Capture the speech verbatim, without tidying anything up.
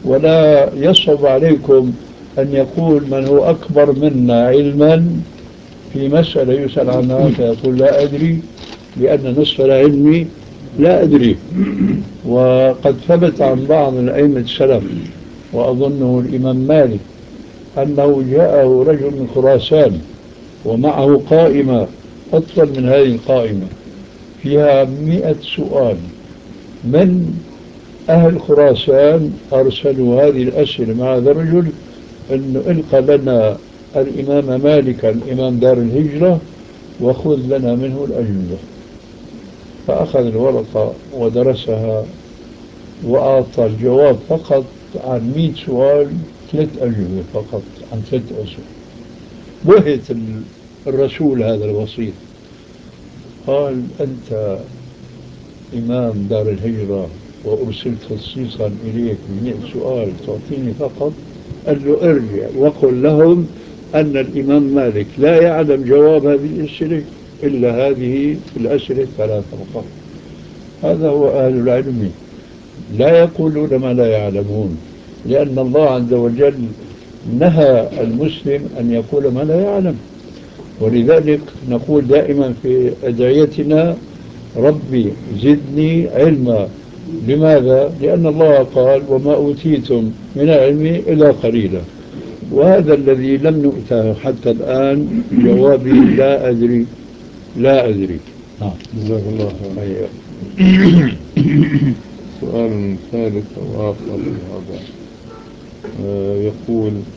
ولا يصعب عليكم أن يقول من هو أكبر منا علما في مسألة يسأل عنها فيقول لا أدري، لأن نصف العلم لا أدري. وقد ثبت عن بعض الأئمة السلف وأظنه الإمام مالك أنه جاءه رجل من خراسان ومعه قائمة أطول من هذه القائمة فيها مئة سؤال من أهل خراسان، أرسلوا هذه الأسئلة مع هذا الرجل أنه إلقى لنا الإمام مالكا إمام دار الهجرة وخذ لنا منه الأجوبة. فأخذ الورقة ودرسها وأعطى الجواب فقط عن مئة سؤال ثلاث أجوبة فقط عن ثلاث أسئلة. بهت الرسول هذا الوسيط، قال أنت إمام دار الهجرة وأرسلت خصيصا إليك بمئة سؤال تعطيني فقط؟ قال له ارجع وقل لهم أن الإمام مالك لا يعلم جواب هذه الأسئلة إلا هذه الأسئلة الثلاثة فقط. هذا هو أهل العلم، لا يقولون ما لا يعلمون، لأن الله عز وجل نهى المسلم أن يقول ما لا يعلم. ولذلك نقول دائما في أدعيتنا ربي زدني علما. لماذا؟ لأن الله قال وما أوتيتم من العلم إلا قليلا، وهذا الذي لم نؤته حتى الآن. جوابي لا أدري، لا أدري. نعم، جزاك الله خير. سؤال ثالث أو آخر هذا آه يقول